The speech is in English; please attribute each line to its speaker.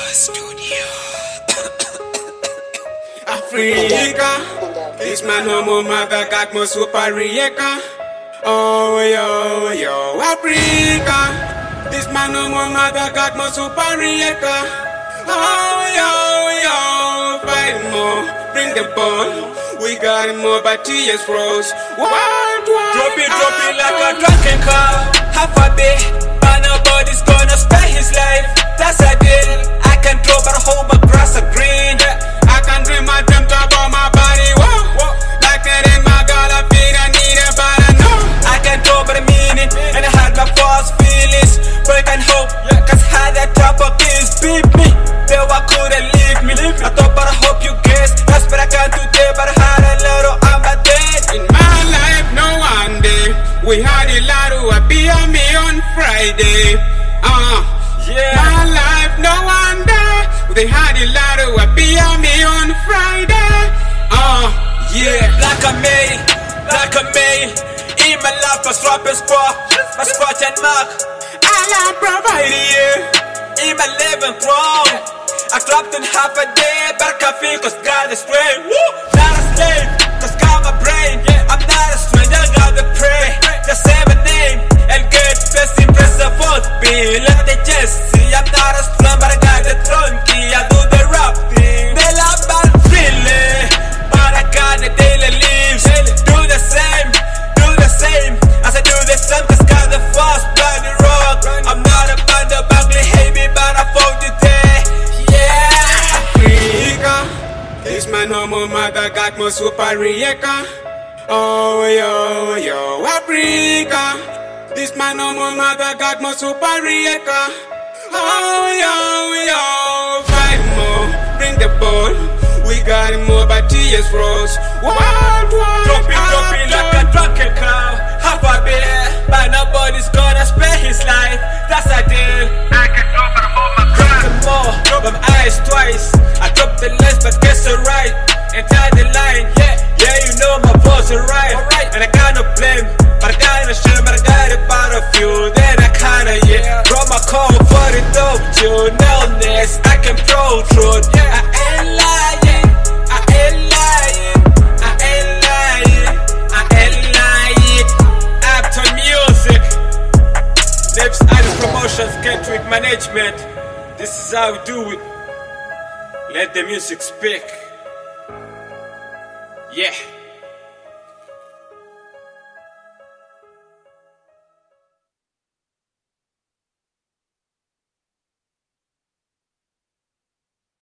Speaker 1: Studio. Africa, this man no more mother got more super rieka. Oh yo yo, Africa, this man no more mother got more super rieka. Oh yo yo, fight more, bring the ball. We got more, but tears rose. Wild,
Speaker 2: drop it like a drunken car. Half a bit, but nobody's gonna spare his life. That's a deal. I can draw, but I hold my grass are green.
Speaker 1: I can dream my dream about my body. Whoa, like that in my gala feet. I need it, but I know
Speaker 2: I can draw, but I mean it. And I had my false feelings, but I can hope. Cause how that type of kids beat me, they were couldn't leave me. I thought, but I hope you guess. That's what I can do today, but I had a little, I'm a dead.
Speaker 1: In my life, no one day. We had a lot who appear me on Friday.
Speaker 2: Yeah.
Speaker 1: My life, no one day. They had a lot who appear me on Friday.
Speaker 2: Yeah. Like a mail. In my life, I swap and spot. My spot and mark.
Speaker 1: Allah provide you.
Speaker 2: In my living wrong. I dropped in half a day, but I can't feel cause God is straight. Not a slave, cause got my brain. I'm not a stranger, got the prey. Just say my name and get best impress the fourth bill. Let they just see I'm not a slum, but I got the throne key. I do the rap thing. They love bad feeling, but I got the daily lives. Do the same as I do the same, cause got the fast bloody rock. I'm not a band of ugly, hate me, but I found you there.
Speaker 1: This man no more mother got more super rieka. Oh yo yo, Africa. This man no more mother got more super rieka. Oh yo yo, fight more, bring the ball. We got more, but tears rose. Wild,
Speaker 2: drop it like a drunken cow. Half a bit, but nobody's gonna spare his life. That's a deal. I can drop and hold my crown. More, drop my eyes twice. I drop the lens, but guess it right. And tie the line, yeah, you know my voice is right. And I kinda blame, but I kinda shame, but I got it out of you. Then I kinda, draw my call for the dope tune. Illness, I can protrude. I ain't lying, I ain't lying, I ain't lying, I ain't lying. Uptown Music, Nips Idol Promotions, Kendrick Management. This is how we do it. Let the music speak. Yeah.